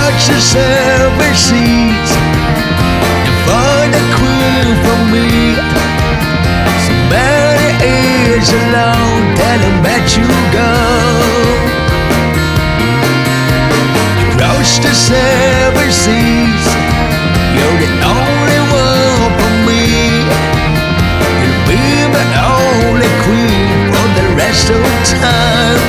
watch the silver seas and find a queen for me. So many years alone, telling that you go. Across the silver seas, you're the only one for me. You'll be my only queen for the rest of time.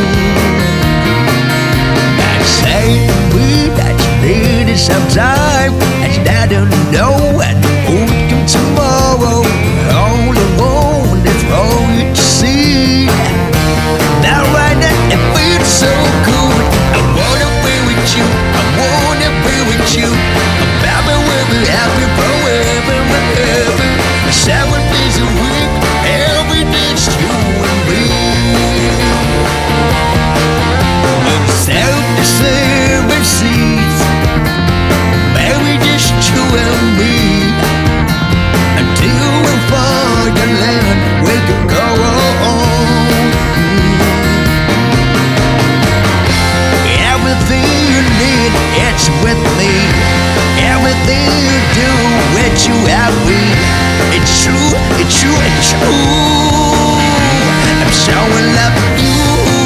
I say to me that you need it sometime, and I don't know when would come tomorrow. Only one that's for you to see. Now right now it feels so good. I wanna be with you, I wanna be with you. Baby, we'll be happy forever and ever. 7 days a week, every day's you and me. Instead the silver seas, baby, just you and me. Until we find the land we can go on. Everything you need, it's with me. Everything you do, with you happy. It's true, it's true, it's true. I'm so in love with you.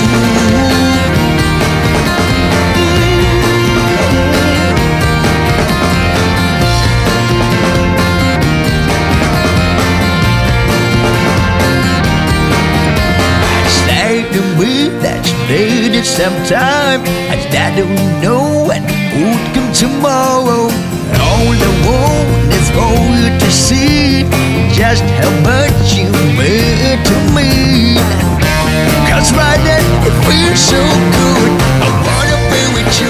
Say to me that you need it sometime, and I don't know when would come tomorrow. Only one is for you to see just how much you mean to me. 'Cause right now it feels so good. I wanna be with